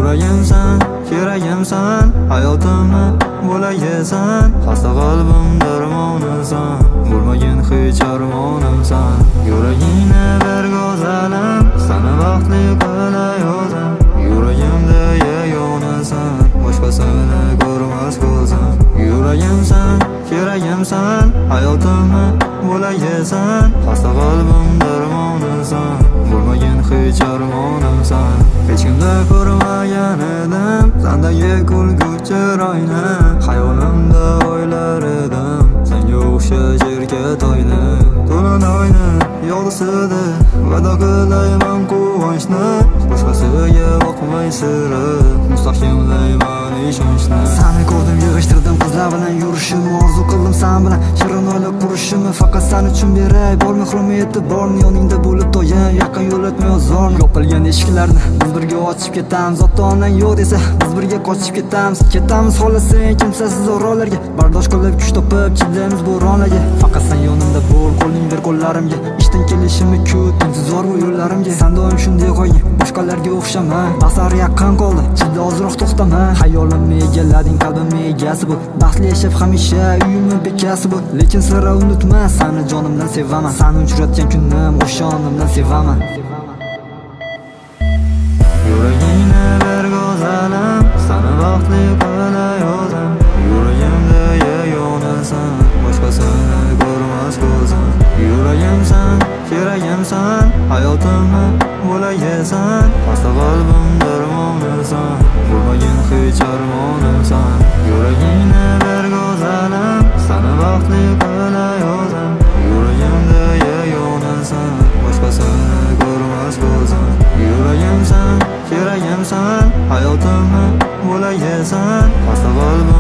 Yuragimsan, keragimsan, hayotimni bo'layesan. Xasta qalbim darmonisan, bo'lmagin hech armonimsan. Yuragingni bir go'zalim, sana baxtli qilayozam. Yuragimda yagonasan, boshqasini ko'rmas ko'zim. Yuragimsan, keragimsan, hayotimni bo'layesan. Xasta qalbim darmonisan, bo'lmagin hech armonimsan. Hech kimda ko'rmagan edim sendagi kulguchi chiroyni. Xayolimda o'ylar edim senga o'xshash erkatoyni. To'lin oyni yog'disida va'da qilayman quvonchni. Boshqasiga boqmay sira mustahkamlayman ishonchni. Seni ko'rdim, yig'ishtirdim qizlar bilan yurishimni orzu qildim sen bilan shirin o'ylab qurishimni. Faqat sen uchun beray bor mehrim e'tiborni, yoningda bo'lib doim yaqin yo'latmay zo'rni. Yopilgan eshiklarni biz birga ochib ketamiz, ota onang yo'q desa biz birga qochib ketamiz xohlasang kimsasiz orollarga. Bardosh qilib kuch topib chidaymiz bo'ronlarga. Faqat sen yonimda bo'l, qo'ling ber qo'llarimga. Ishdan kelishimni kut, intizor bu yo'llarimga. Sen doim shunday qo'ying, boshqalarga o'xshama. Basar yaqin qoldi, chida ozroq to'xtama. Hayolimni egallading, qalbimni egasi bo'l. Baxtli yashab hamisha uyimni bekasi bo'l. Lekin sira unutma, seni jonimdan sevaman. Seni uchratgan kunim o'shanimdan sevaman. Yuragingni bir go'zalim, sana baxtli qilayozam. Yuragimda yagonasan, boshqasini ko'rmas ko'zim. Yuragimsan, keragimsan, hayotimni bo'layesan. Xasta qalbim darmonisan, bo'lmagin hech armonimsan. Yuragingni bir go'zalim, sana baxtli qilayozam. Yuragimda yagonasan, boshqasini ko'rmas ko'zim. Yuragimsan, keragimsan, hayotimni bo'layesan. Xasta qalbim